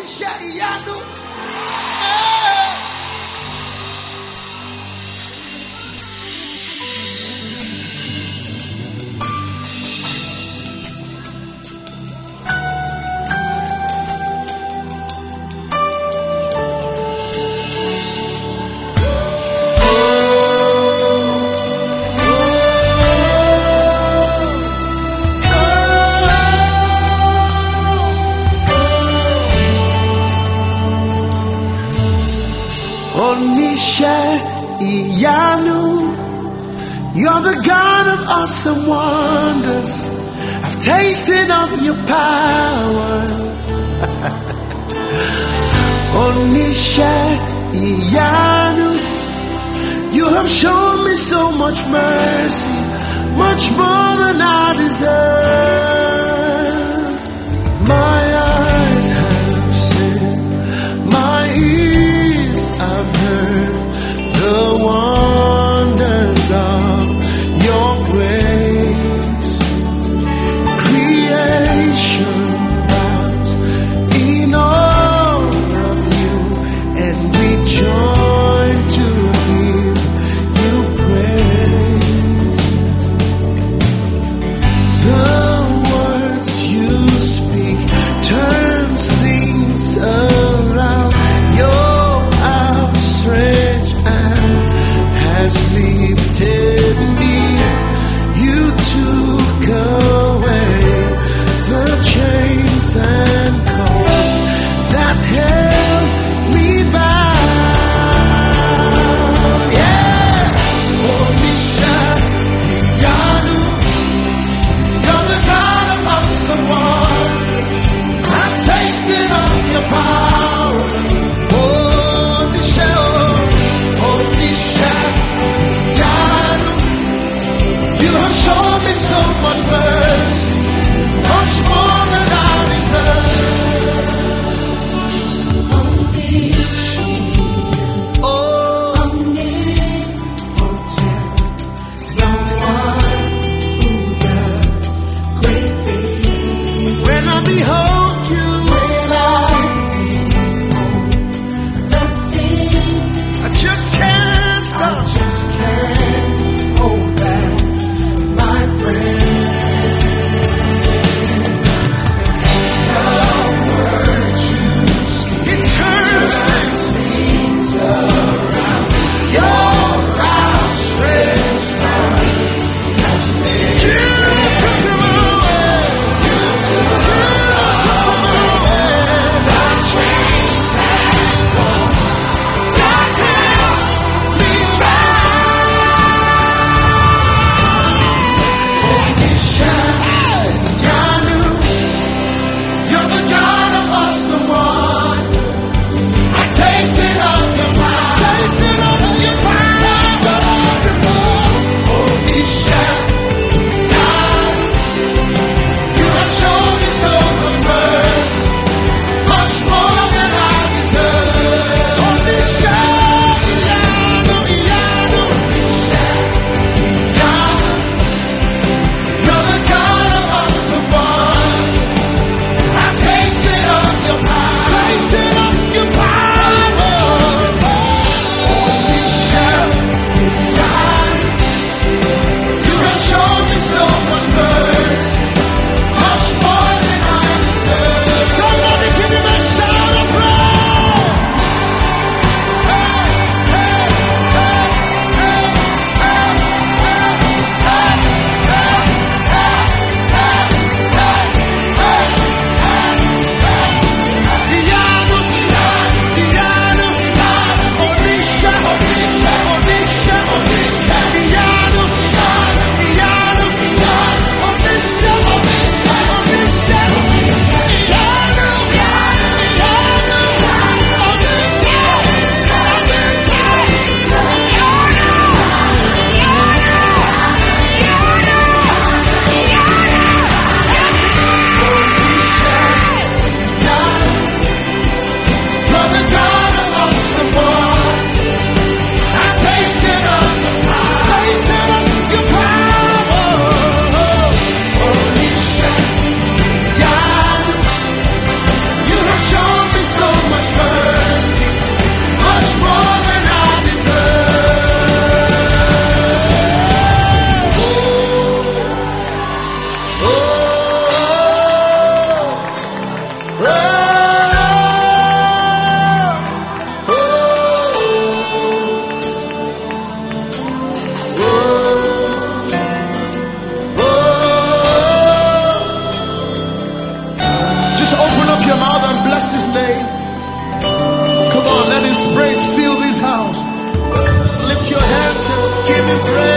You're the God of awesome wonders. I've tasted of your power. Onishayanu, you have shown me so much mercy, much more than I deserve. My eyes have seen, my ears have heard the wonders of your grace. Creation bows in awe of you, and we join to give you praise. The words bless his name. Come on, let his praise fill this house. Lift your hands and give him praise.